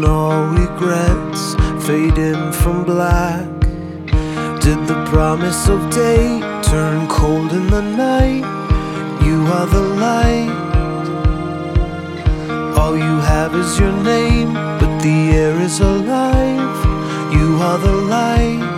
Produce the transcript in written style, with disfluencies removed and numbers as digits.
all regrets fading from black? Did the promise of day turn cold in the night? You are the light. All you have is your name, but the air is alive. You are the light.